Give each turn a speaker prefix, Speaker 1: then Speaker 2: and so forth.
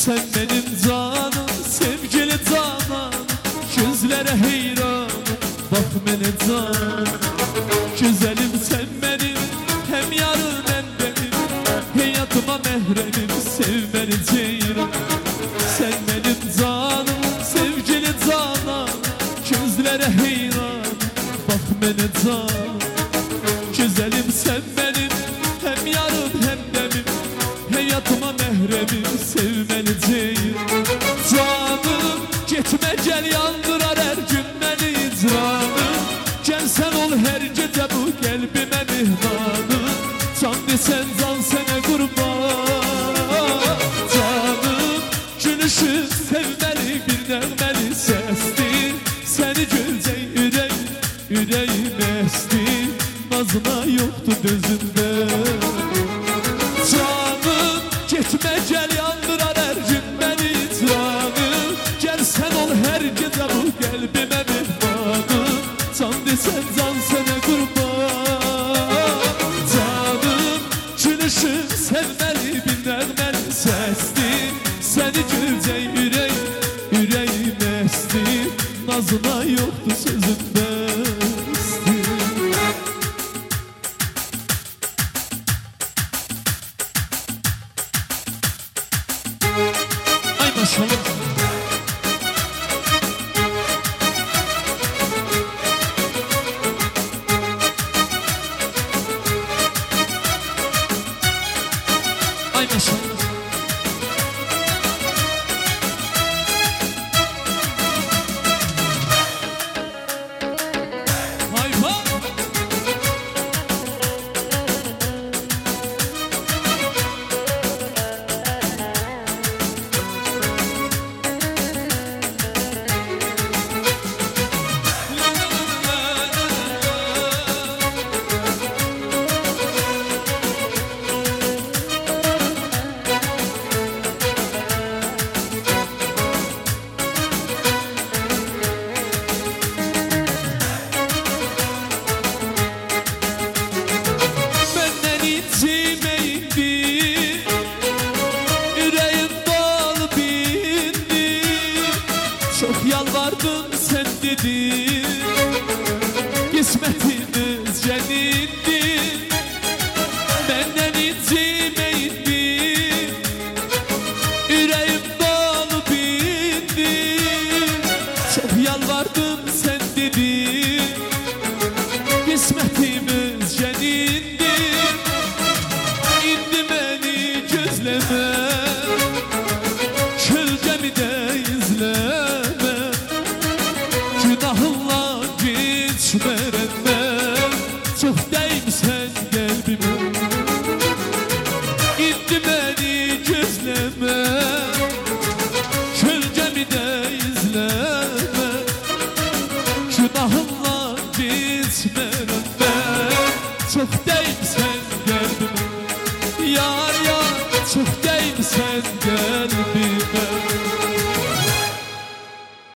Speaker 1: Sen benim canım, sevgili canan, gözlere heyran, bak mene can. Güzelim sen benim, hem yarım hem benim, hayatıma mehremim, sev beni ceyran. Sen benim canım, sevgili canan, gözlere heyran, bak mene can. Güzelim sen benim, hem yarım hem benim, hayatıma mehremim, sevmeli ceyran. Canım gitme gel, yandırar her gün beni icranım. Gel sen ol her gece bu kalbime mihmanım. Can desen can sene kurban. Canım gülüşü sevmeli, bir nəğmeli sestir. Seni göreceğim yüreğim esti, nazına yoktu gözümde. Canım gitme gel, yandırar her gün beni icranım. Gel sen ol her gece bu kalbime mihmanım. Can desen can sene kurban. Canım gülüşü sevmeli, bir nəğmeli sestir. Seni göreceğim yüreğim esti, nazına yoktu sözümde. Ay maşallah. Ay maşallah. Hay hay. Çok yalvardım sen dedin, kısmetimiz cenindi. Benden incimeydi, yüreğim dolup indi. Çok yalvardım sen dedin, kısmetimiz cenindi. İndi beni gözleme, gölgemi de izle. Günahınla geçmərəm, çox dəymisən qəlbimə. İndi məni gözləmə, kölgəmi də izləmə. Günahınla geçmərəm, çox dəymisən